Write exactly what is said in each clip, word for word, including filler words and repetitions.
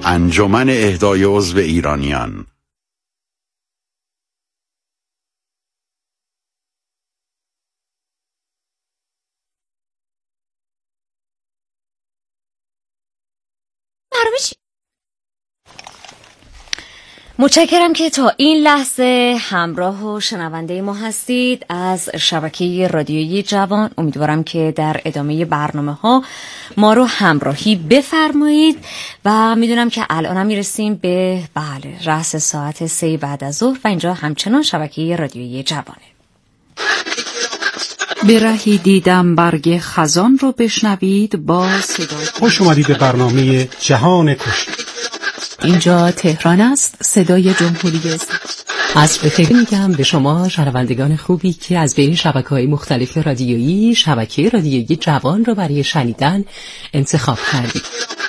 انجمن اهدای عضو ایرانیان. متشکرم که تا این لحظه همراه و شنونده ما هستید از شبکه رادیویی جوان. امیدوارم که در ادامه برنامه ها ما رو همراهی بفرمایید و میدونم که الان هم میرسیم به بله رأس ساعت سه بعد از ظهر و اینجا همچنان شبکه رادیویی جوانه. به رهی دیدم برگ خزان رو بشنوید با صدای. خوش اومدید به برنامه جهان کشتی. اینجا تهران است، صدای جمهوری اسلامی. عصر بخیر میگم به شما شنوندگان خوبی که از بین شبکه‌های مختلف رادیویی شبکه رادیویی جوان رو برای شنیدن انتخاب کردید.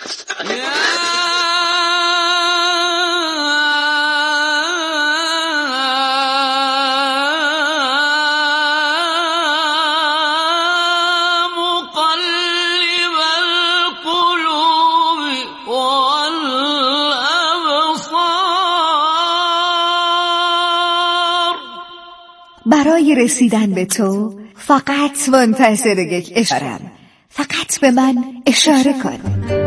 برای رسیدن به تو فقط منتظر یک اشاره‌ام. فقط به من اشاره کن.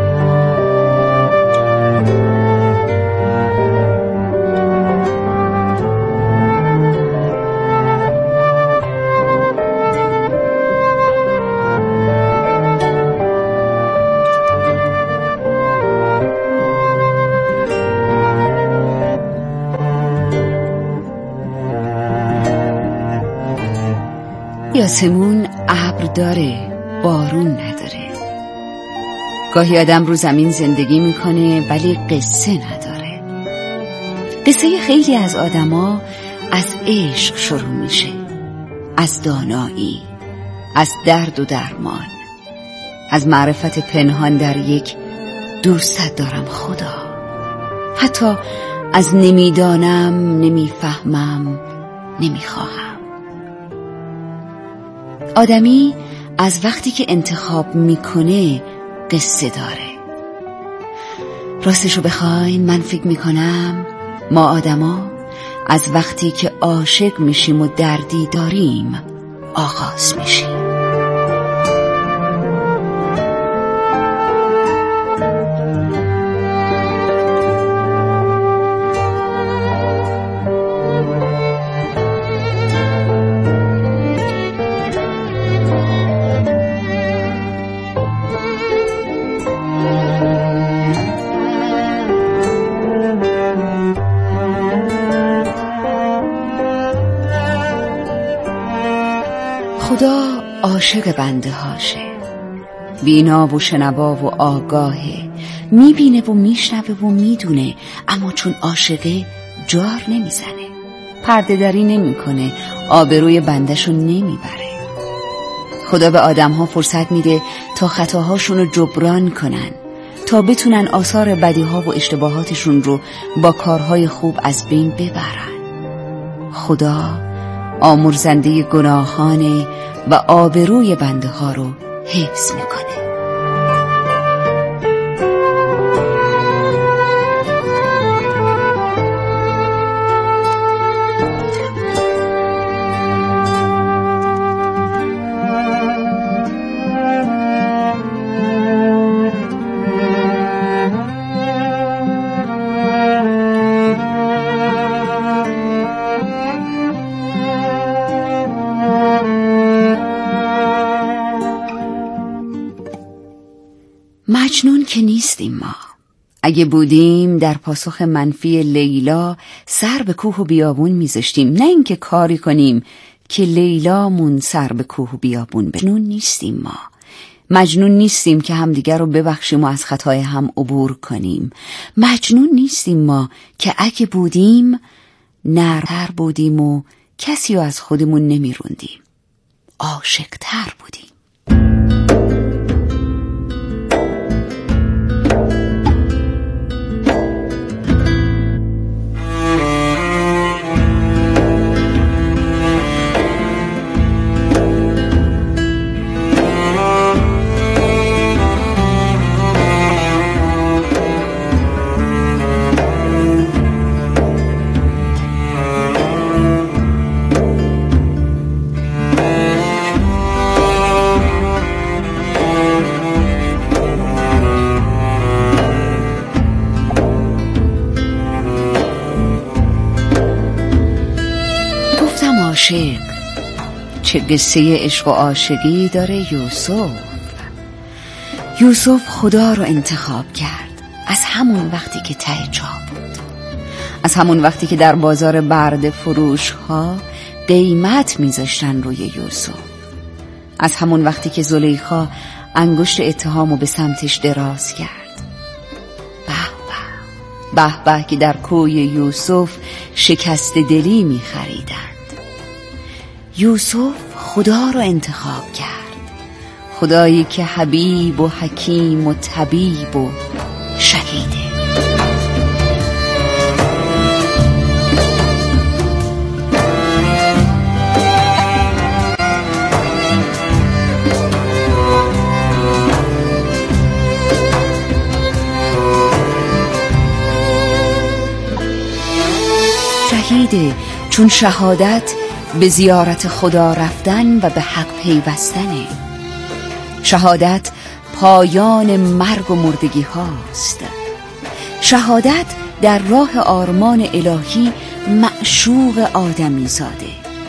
آسمون ابر داره، بارون نداره. گاهی آدم رو زمین زندگی میکنه ولی قصه نداره. قصه خیلی از آدما از عشق شروع میشه، از دانایی، از درد و درمان، از معرفت پنهان در یک دوستت دارم خدا، حتی از نمیدانم، نمیفهمم، نمیخواهم. آدمی از وقتی که انتخاب میکنه قصه داره. راستشو بخواین من فکر میکنم ما آدما از وقتی که عاشق میشیم و دردی داریم آغاز میشیم. خدا عاشق بنده هاشه، بینا و شنوا و آگاهه، میبینه و میشنوه و میدونه، اما چون عاشقه جار نمیزنه، پرده داری نمیکنه، آبروی بندهشو نمیبره. خدا به آدم ها فرصت میده تا خطاهاشون رو جبران کنن، تا بتونن آثار بدیها و اشتباهاتشون رو با کارهای خوب از بین ببرن. خدا آمرزنده گناهانه و آبروی بنده ها رو حفظ میکنه. مجنون که نیستیم ما. اگه بودیم در پاسخ منفی لیلا سر به کوه و بیابون میذاشتیم، نه اینکه کاری کنیم که لیلامون سر به کوه و بیابون بره. مجنون نیستیم ما. مجنون نیستیم که همدیگر رو ببخشیم و از خطای هم عبور کنیم. مجنون نیستیم ما که اگه بودیم نرتر بودیم و کسی رو از خودمون نمیروندیم. عاشق‌تر بودیم. عاشق. چه قصه عشق و عاشقی داره یوسف. یوسف خدا رو انتخاب کرد از همون وقتی که ته چاه بود، از همون وقتی که در بازار برده فروش ها قیمت میذاشتن روی یوسف، از همون وقتی که زلیخا انگشت اتهامو به سمتش دراز کرد. به به به که در کوی یوسف شکست دلی می خریدند. یوسف خدا رو انتخاب کرد، خدایی که حبیب و حکیم و طبیب و شهیده. شهیده چون شهادت به زیارت خدا رفتن و به حق پیوستنه. شهادت پایان مرگ و مردگی هاست. شهادت در راه آرمان الهی معشوق آدمی زاده.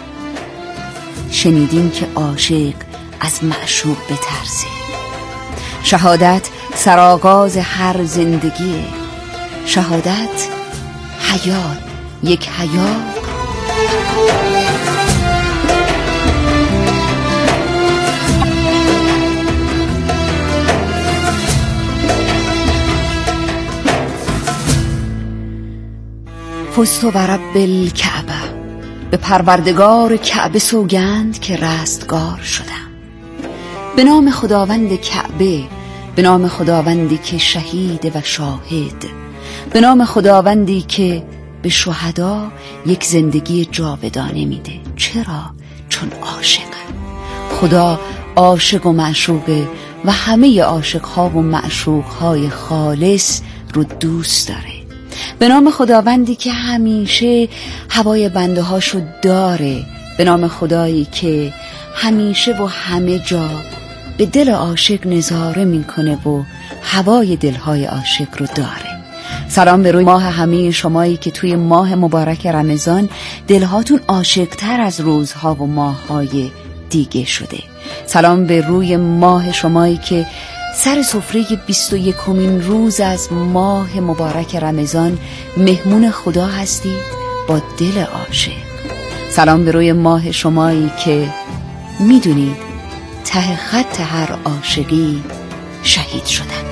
شنیدین که عاشق از معشوق بترسه. شهادت سرآغاز هر زندگیه. شهادت حیات، یک حیات. فزت برب الکعبه، به پروردگار کعبه سوگند که رستگار شدم. به نام خداوند کعبه، به نام خداوندی که شهید و شاهد، به نام خداوندی که به شهدا یک زندگی جاودانه میده. چرا؟ چون عاشقن. خدا عاشق و معشوقه و همه عاشقها و معشوقهای خالص رو دوست داره. به نام خداوندی که همیشه هوای بنده هاشو داره، به نام خدایی که همیشه و همه جا به دل عاشق نظاره میکنه و هوای دلهای عاشق رو داره. سلام به روی ماه همه شمایی که توی ماه مبارک رمضان دلهاتون عاشق‌تر از روزها و ماه‌های دیگه شده. سلام به روی ماه شمایی که سر سفره بیست و یکمین روز از ماه مبارک رمضان مهمون خدا هستید با دل عاشق. سلام به روی ماه شمایی که میدونید ته خط هر عاشقی شهید شدن.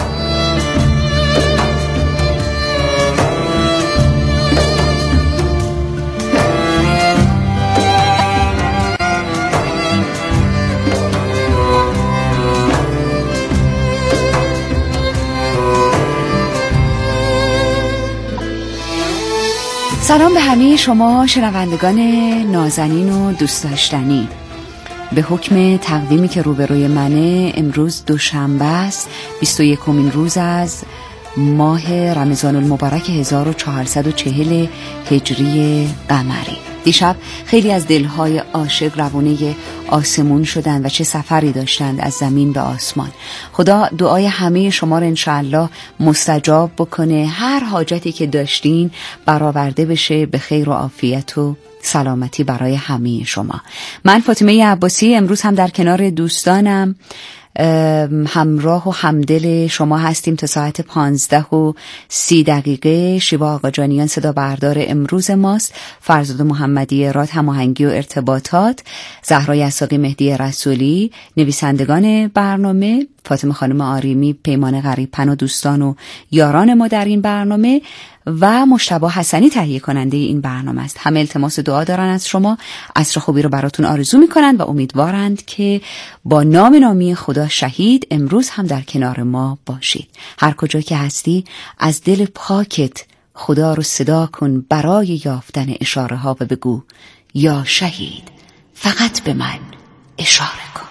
سلام به همه شما شنوندگان نازنین و دوست داشتنی. به حکم تقویمی که روبروی منه امروز دوشنبه است، بیست و یکمین روز از ماه رمضان المبارک هزار و چهارصد و چهل هجری قمری. دیشب خیلی از دلهای عاشق روانه آسمون شدند و چه سفری داشتند از زمین به آسمان. خدا دعای همه شما رو انشاءالله مستجاب بکنه، هر حاجتی که داشتین برآورده بشه به خیر و عافیت و سلامتی برای همه شما. من فاطمه عباسی امروز هم در کنار دوستانم همراه و همدل شما هستیم تا ساعت پانزده و سی دقیقه. شیوا آقاجانیان صدا بردار امروز ماست، فرزاد محمدی راد هماهنگی و ارتباطات، زهرا یساقی مهدی رسولی نویسندگان برنامه، فاطمه خانم آریمی پیمان غریب‌پن و دوستان و یاران ما در این برنامه و مجتبی حسنی تهیه کننده این برنامه است. همه التماس دعا دارن از شما، عصر خوبی رو براتون آرزو میکنند و امیدوارند که با نام نامی خدا شهید امروز هم در کنار ما باشید. هر کجا که هستی از دل پاکت خدا رو صدا کن برای یافتن اشاره ها و بگو یا شهید فقط به من اشاره کن.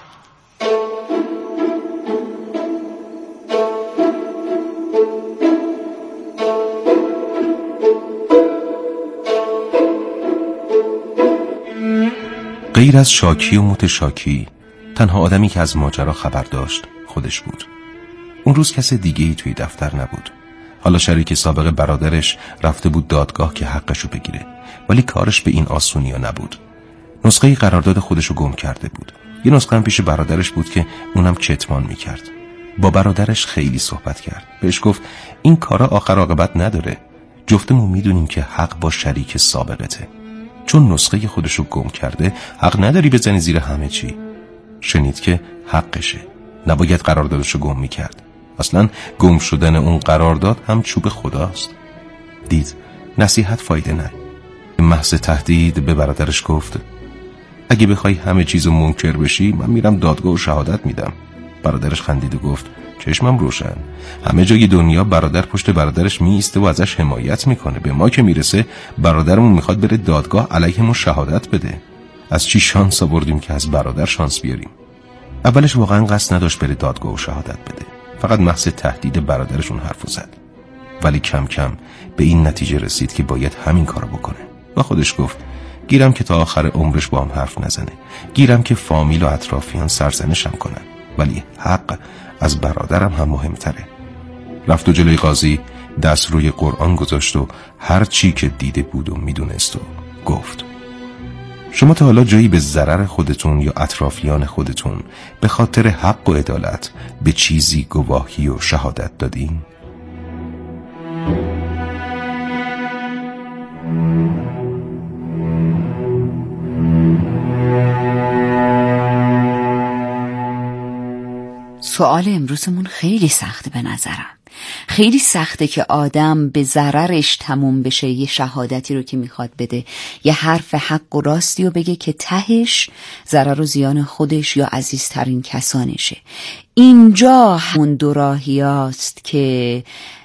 غیر از شاکی و متشاکی تنها آدمی که از ماجرا خبر داشت خودش بود. اون روز کس دیگه‌ای توی دفتر نبود. حالا شریک سابق برادرش رفته بود دادگاه که حقشو بگیره، ولی کارش به این آسونیا نبود. نسخه قرارداد خودشو گم کرده بود. یه نسخه هم پیش برادرش بود که اونم کتمان میکرد. با برادرش خیلی صحبت کرد. بهش گفت این کارا آخر عاقبت نداره. جفتمون میدونیم که حق با شریک سابقته. چون نسخه خودشو گم کرده حق نداری بزنی زیر همه چی. شنید که حقشه. نباید قراردادشو گم میکرد. اصلا گم شدن اون قرارداد هم چوب خداست. دید نصیحت فایده نه. محض تهدید به برادرش گفت اگه بخوای همه چیزو منکر بشی من میرم دادگاه و شهادت میدم. برادرش خندید و گفت چشمم روشن. همه جای دنیا برادر پشت برادرش میایسته و ازش حمایت میکنه. به ما که میرسه برادرمون میخواد بره دادگاه علیهمون شهادت بده. از چی شانس آوردیم که از برادر شانس بیاریم. اولش واقعا قصد نداشت بره دادگاه و شهادت بده. فقط محض تهدید برادرشون حرفو زد. ولی کم کم به این نتیجه رسید که باید همین کارو بکنه و خودش گفت گیرم که تا آخر عمرش با هم حرف نزنه. گیرم که فامیل و اطرافیان سرزنشم کنن. ولی حق از برادرم هم مهمتره. رفت و جلوی قاضی دست روی قرآن گذاشت و هر چی که دیده بود و میدونست و گفت شما تا حالا جایی به ضرر خودتون یا اطرافیان خودتون به خاطر حق و عدالت به چیزی گواهی و شهادت دادین؟ سوال امروزمون خیلی سخته به نظرم. خیلی سخته که آدم به ضررش تموم بشه یه شهادتی رو که میخواد بده، یه حرف حق و راستی رو بگه که تهش ضرر و زیان خودش یا عزیزترین کسانشه. اینجا همون دوراهی هاست که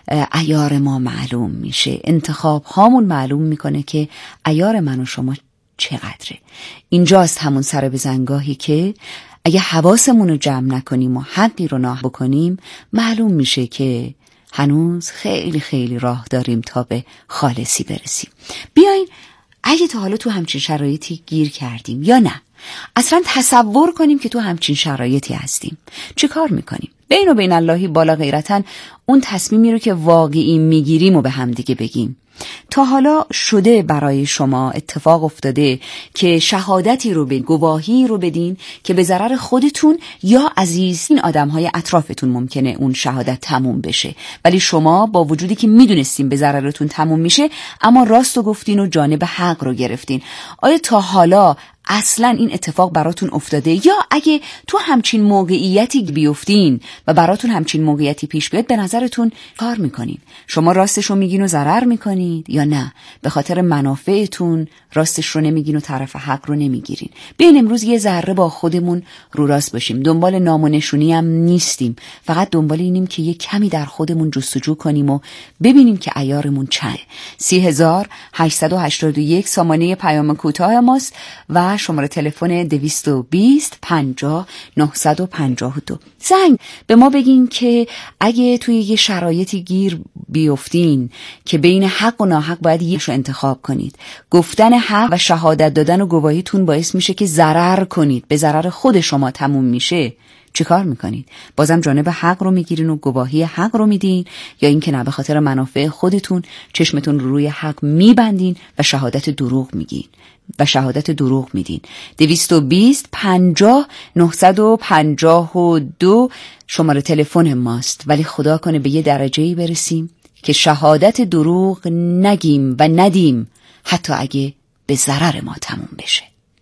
عیار ما معلوم میشه. انتخاب هامون معلوم میکنه که عیار من و شما چقدره. اینجاست همون سر بزنگاهی که اگه حواسمون رو جمع نکنیم و حقی رو ناه بکنیم معلوم میشه که هنوز خیلی خیلی راه داریم تا به خالصی برسیم. بیاین اگه تا حالا تو همچین شرایطی گیر کردیم یا نه، اصلا تصور کنیم که تو همچین شرایطی هستیم، چه کار میکنیم؟ بین و بین اللهی بالا غیرتاً اون تصمیمی رو که واقعی میگیریم و به هم دیگه بگیم. تا حالا شده برای شما اتفاق افتاده که شهادتی رو به گواهی رو بدین که به ضرر خودتون یا عزیزین آدمهای اطرافتون ممکنه اون شهادت تموم بشه، ولی شما با وجودی که میدونستین به ضررتون تموم میشه اما راست رو گفتین و جانب حق رو گرفتین؟ آیا تا حالا اصلا این اتفاق براتون افتاده؟ یا اگه تو همچین موقعیتی بیفتین و براتون همچین موقعیتی پیش بیاد به نظرتون کار میکنین؟ شما راستش رو میگین و ضرر میکنید یا نه به خاطر منافعتون راستش رو نمیگین و طرف حق رو نمیگیرین؟ بیاین امروز یه ذره با خودمون رو راست باشیم. دنبال نام و نشونی هم نیستیم، فقط دنبال اینیم که یه کمی در خودمون جستجو کنیم و ببینیم که عیارمون چنده. سی هزار هشتصد و هشتاد و یک سامانه پیام کوتاه ماست و شماره تلفن دویست و بیست پنجاه نهصد و پنجاه و دو. زنگ به ما بگین که اگه توی یه شرایطی گیر بیفتین که بین حق و ناحق باید یکشو انتخاب کنید، گفتن حق و شهادت دادن و گواهیتون باعث میشه که ضرر کنید، به ضرر خود شما تموم میشه، چه کار میکنید؟ بازم جانب حق رو میگیرین و گواهی حق رو میدین، یا اینکه نه به خاطر منافع خودتون چشمتون رو روی حق میبندین و شهادت دروغ میگین و شهادت دروغ میدین؟ دویست و بیست پنجاه نهصد و پنجاه و دو شماره تلفن ماست. ولی خدا کنه به یه درجه‌ای برسیم که شهادت دروغ نگیم و ندیم، حتی اگه به ضرر ما تموم بشه.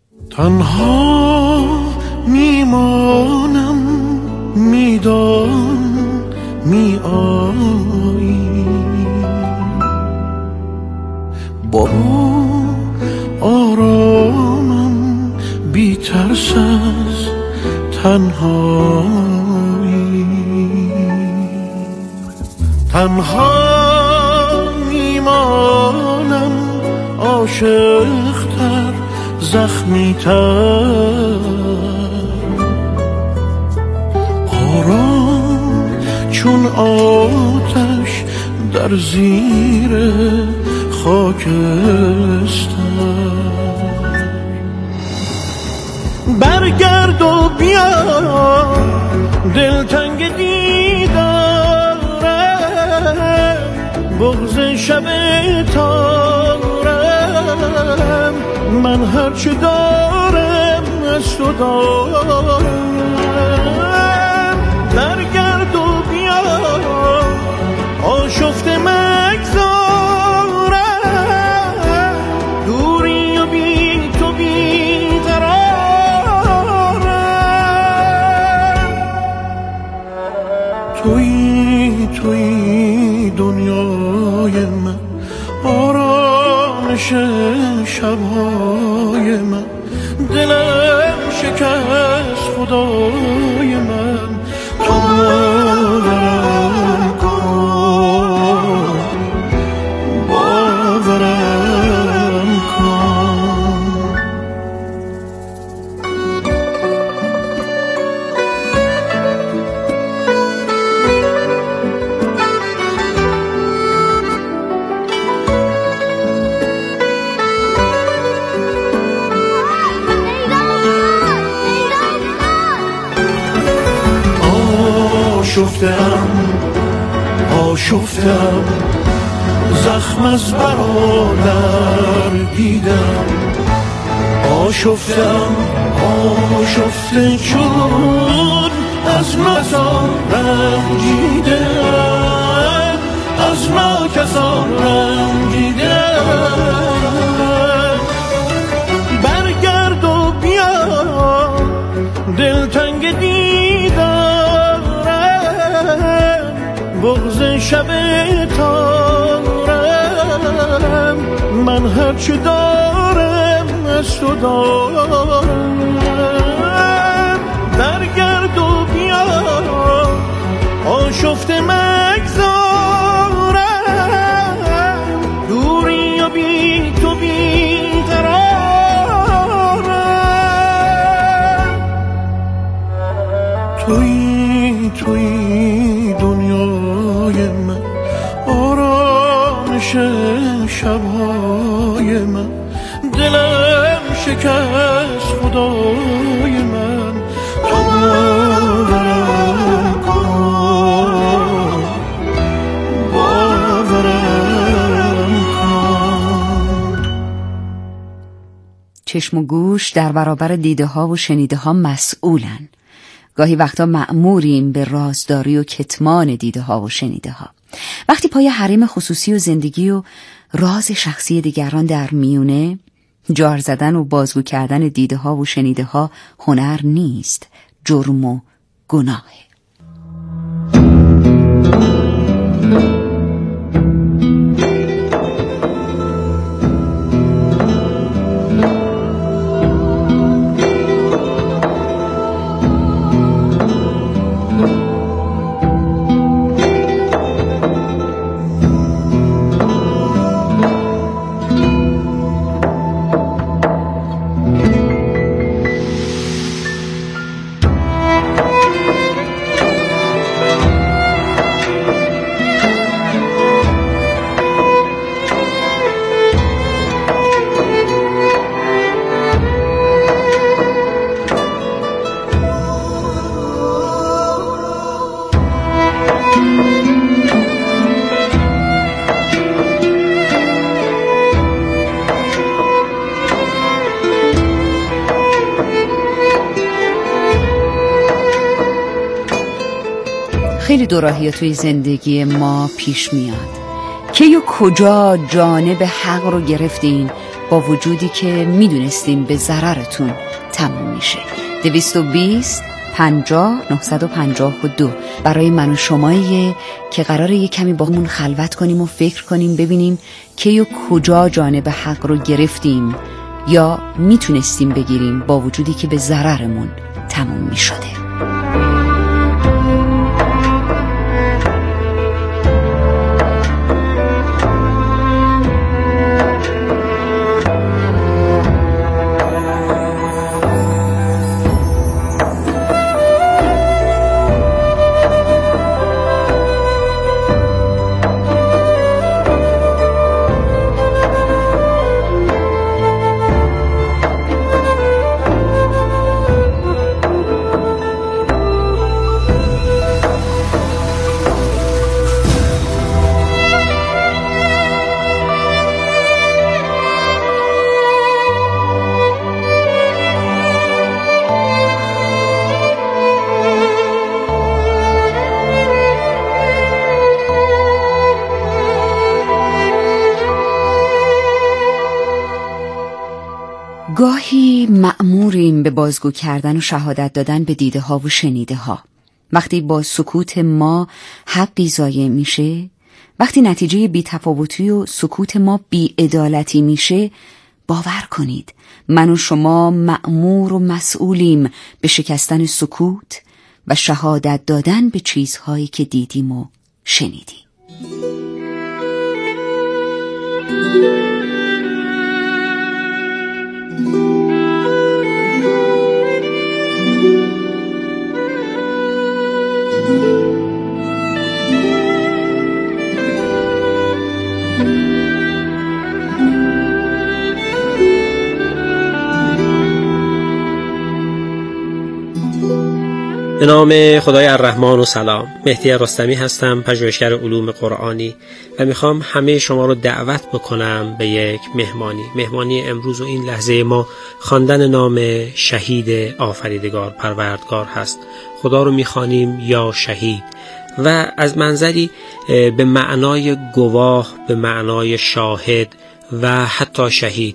تنها میمانم میدان می آیی، با آرامم بی ترس از تنهایی. تنها میمانم عاشق‌تر زخمی‌تر، آرام چون آتش در زیر خاکستر. برگرد و بیا دلتنگ دیدارم، بغض شب تارم، من هرچه دارم از تو دارم، در گرد و بیا آشفته مگذارم، دوری و بی تو بی قرارم. تویی تویی دنیای من، آرامش شبهای من، دلم شکست خدای من، تو باورم کن، باورم کن. آشفتم آشفتم زخم از برادر دیدم، آشفتم آشفته چون از ناکسان رنجیدم، از ناکسان رنجیدم. برگرد و بیا دلتنگ دیدم، بغض شب تارم، من هرچه دارم از تو دارم. برگرد و بیا آشفته مگذارم، دوری و بی تو بی قرارم. تویی تویی دنیای من، آرامش شبهای من، دلم شکست خدای من، تو باورم کن، باورم کن. چشم و گوش در برابر دیده ها و شنیده ها مسئولن. گاهی وقتا مأموریم به رازداری و کتمان دیده ها و شنیده ها. وقتی پای حریم خصوصی و زندگی و راز شخصی دیگران در میونه، جار زدن و بازگو کردن دیده ها و شنیده ها هنر نیست، جرم و گناهه. خیلی دوراهی توی زندگی ما پیش میاد که یا کجا جانب حق رو گرفتین با وجودی که میدونستین به ضررتون تموم میشه. دویست و بیست پنجاه نهصد و پنجاه و دو برای من و شماییه که قراره یه کمی با همون خلوت کنیم و فکر کنیم ببینیم که یا کجا جانب حق رو گرفتیم یا میتونستیم بگیریم با وجودی که به ضررمون تموم میشده. گاهی مأموریم به بازگو کردن و شهادت دادن به دیده ها و شنیده ها. وقتی با سکوت ما حقی ضایع میشه، وقتی نتیجه بی‌تفاوتی و سکوت ما بی‌عدالتی میشه، باور کنید من و شما مأمور و مسئولیم به شکستن سکوت و شهادت دادن به چیزهایی که دیدیم و شنیدیم. به نام خدای الرحمن و سلام. مهدی رستمی هستم، پژوهشگر علوم قرآنی و میخوام همه شما رو دعوت بکنم به یک مهمانی. مهمانی امروز و این لحظه ما خواندن نام شهید آفریدگار پروردگار هست. خدا رو میخوانیم یا شهید و از منظری به معنای گواه، به معنای شاهد و حتی شهید.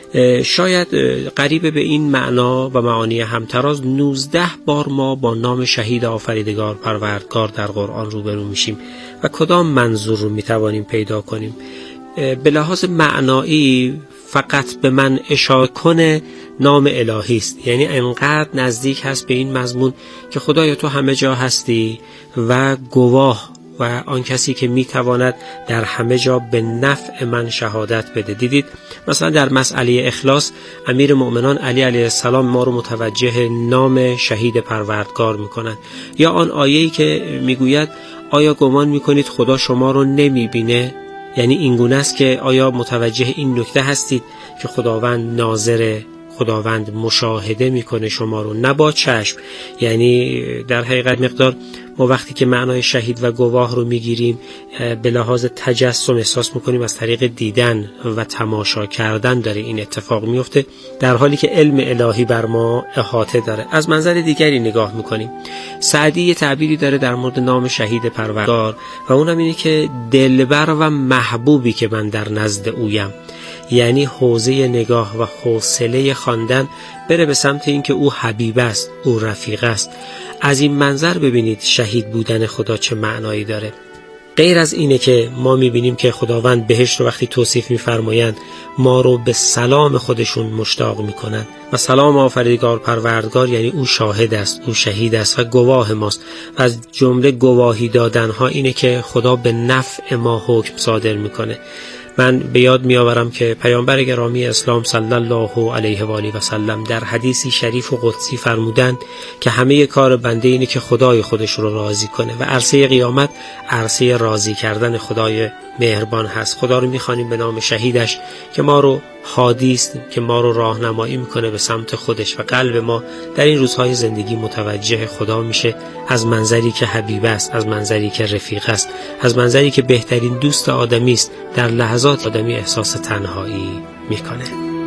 شاید قریب به این معنا و معانی همتراز نوزده بار ما با نام شهید آفریدگار پروردگار در قرآن روبرو میشیم و کدام منظور رو میتوانیم پیدا کنیم. به لحاظ معنایی فقط به من اشاره کنه نام الهی است، یعنی انقدر نزدیک هست به این مضمون که خدایا تو همه جا هستی و گواه و آن کسی که میتواند در همه جا به نفع من شهادت بده. دیدید مثلا در مسئله اخلاص امیر مؤمنان علی علیه السلام ما رو متوجه نام شهید پروردگار میکنند، یا آن آیه‌ای که میگوید آیا گمان میکنید خدا شما رو نمیبینه؟ یعنی این گونه است که آیا متوجه این نکته هستید که خداوند ناظره، خداوند مشاهده میکنه شما رو، نه با چشم. یعنی در حقیقت مقدار ما وقتی که معنای شهید و گواه رو میگیریم به لحاظ تجسم احساس میکنیم از طریق دیدن و تماشا کردن داره این اتفاق میفته، در حالی که علم الهی بر ما احاطه داره. از منظر دیگری نگاه میکنیم. سعدی یه تعبیری داره در مورد نام شهید پروردگار و اونم اینه که دلبر و محبوبی که من در نزد اویم، یعنی حوزه نگاه و حوصله خواندن بره به سمت این که او حبیب است، او رفیق است. از این منظر ببینید شهید بودن خدا چه معنایی داره. غیر از اینه که ما میبینیم که خداوند بهشت رو وقتی توصیف میفرمایند ما رو به سلام خودشون مشتاق میکنن و سلام آفریدگار پروردگار یعنی او شاهد است، او شهید است و گواه ماست. و از جمله گواهی دادن ها اینه که خدا به نفع ما حکم صادر میکنه. من به یاد میآورم که پیامبر گرامی اسلام صلی الله علیه و آله و سلم در حدیثی شریف و قدسی فرمودند که همه کار بنده اینه که خدای خودش رو راضی کنه و عرصه قیامت عرصه راضی کردن خدای مهربان هست. خدا رو میخوانیم به نام شهیدش که ما رو هادی است، که ما رو راهنمایی میکنه به سمت خودش و قلب ما در این روزهای زندگی متوجه خدا میشه، از منظری که حبیب است، از منظری که رفیق است، از منظری که بهترین دوست آدمی است. در لحظات آدمی احساس تنهایی میکنه.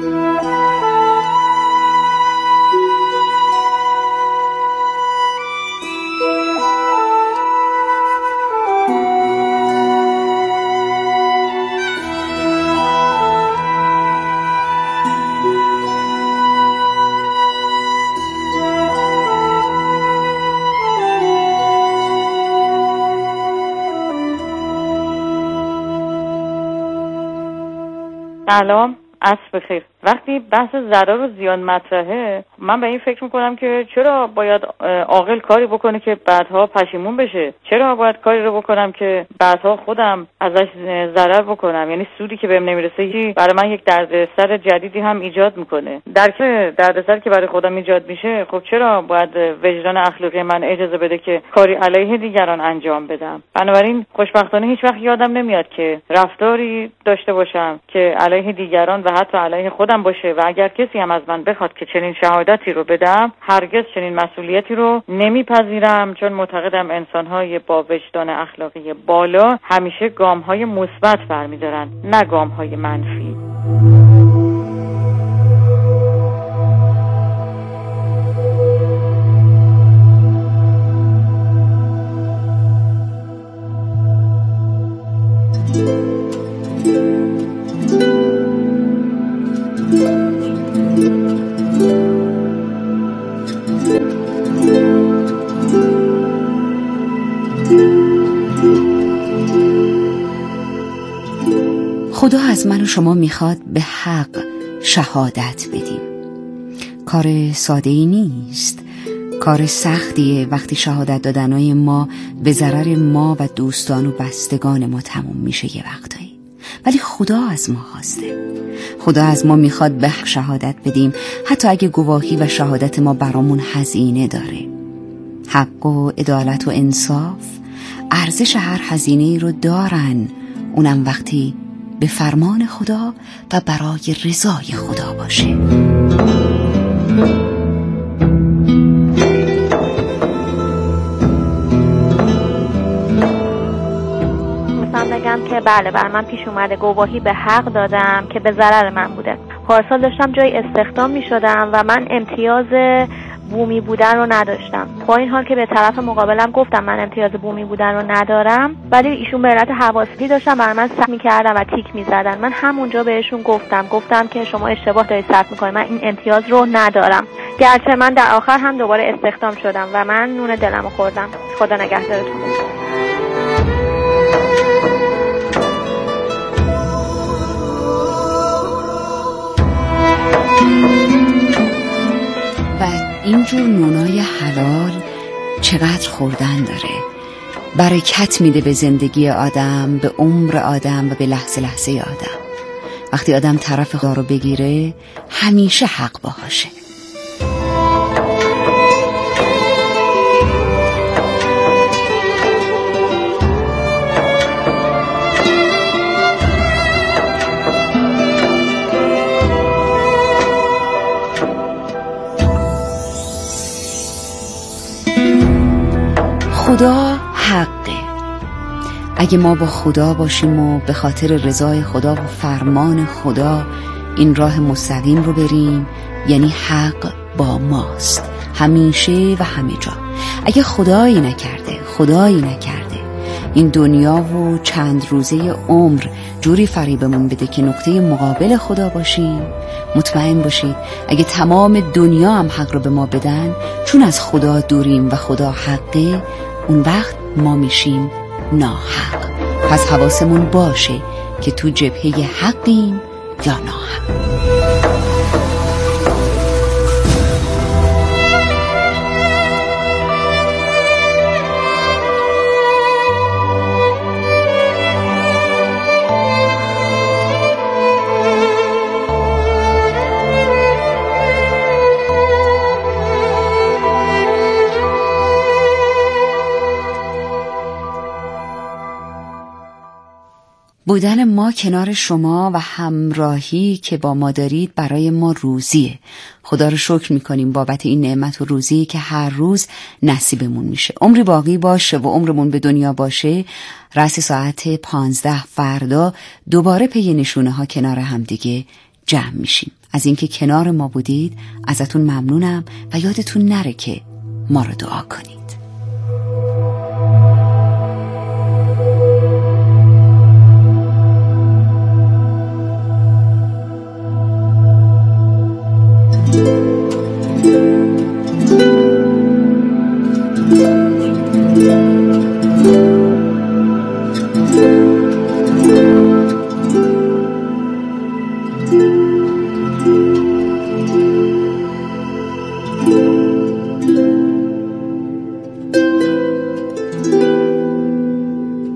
سلام، عصر بخیر. وقتی بحث ضرر و زیان مطرحه من به این فکر میکنم که چرا باید عاقل کاری بکنه که بعدها پشیمون بشه؟ چرا باید کاری رو بکنم که بعدها خودم ازش ضرر بکنم؟ یعنی سودی که بهم نمیرسه برای من یک دردسر جدیدی هم ایجاد میکنه. در که دردسر که برای خودم ایجاد میشه، خب چرا باید وجدان اخلاقی من اجازه بده که کاری علیه دیگران انجام بدم؟ بنابراین خوشبختانه هیچ وقت یادم نمیاد که رفتاری داشته باشم که علیه دیگران و حتی علیه خودم باشه و اگر کسی هم از من بخواد که چنین شهادتی رو بدم، هرگز چنین مسئولیتی رو نمیپذیرم، چون معتقدم انسان‌های با وجدان اخلاقی بالا همیشه گام‌های مثبت برمی‌دارن، نه گام‌های منفی. خدا از من و شما میخواد به حق شهادت بدیم. کار ساده ای نیست، کار سختیه وقتی شهادت دادنهای ما به ضرر ما و دوستان و بستگان ما تموم میشه یه وقتایی. ولی خدا از ما خواسته، خدا از ما میخواد به حق شهادت بدیم، حتی اگه گواهی و شهادت ما برامون هزینه داره. حق و عدالت و انصاف ارزش هر هزینه ای رو دارن، اونم وقتی به فرمان خدا و برای رضای خدا باشه. بگم که بله بر من پیش اومده گواهی به حق دادم که به ضرر من بوده. پارسال داشتم جای استخدام می شدم و من امتیاز بومی بودن رو نداشتم. با این حال که به طرف مقابلم گفتم من امتیاز بومی بودن رو ندارم، ولی ایشون به علت حواستی داشتن بر من صرف می‌کردن و تیک می‌زدن. من همونجا بهشون گفتم گفتم که شما اشتباه دارید صرف می‌کنید، من این امتیاز رو ندارم. گرچه من در آخر هم دوباره استخدام شدم و من نون دلمو خوردم. خدا نگهدارتون. و اینجور نونای حلال چقدر خوردن داره، برکت میده به زندگی آدم، به عمر آدم و به لحظه لحظه آدم. وقتی آدم طرف خدا رو بگیره همیشه حق باهاشه. خدا حقه. اگه ما با خدا باشیم و به خاطر رضای خدا و فرمان خدا این راه مستقیم رو بریم، یعنی حق با ماست همیشه و همه جا. اگه خدایی نکرده خدایی نکرده این دنیا و چند روزه عمر جوری فریبمون بده که نقطه مقابل خدا باشیم، مطمئن باشید اگه تمام دنیا هم حق رو به ما بدن، چون از خدا دوریم و خدا حقه، اون وقت ما میشیم ناحق. پس حواسمون باشه که تو جبهه حقیم یا ناحق. بودن ما کنار شما و همراهی که با ما دارید برای ما روزیه. خدا رو شکر میکنیم بابت این نعمت و روزی که هر روز نصیبمون میشه. عمری باقی باشه و عمرمون به دنیا باشه، رأس ساعت پانزده فردا دوباره پی نشونه ها کنار هم دیگه جمع میشیم. از اینکه کنار ما بودید ازتون ممنونم و یادتون نره که ما رو دعا کنید. Thank you.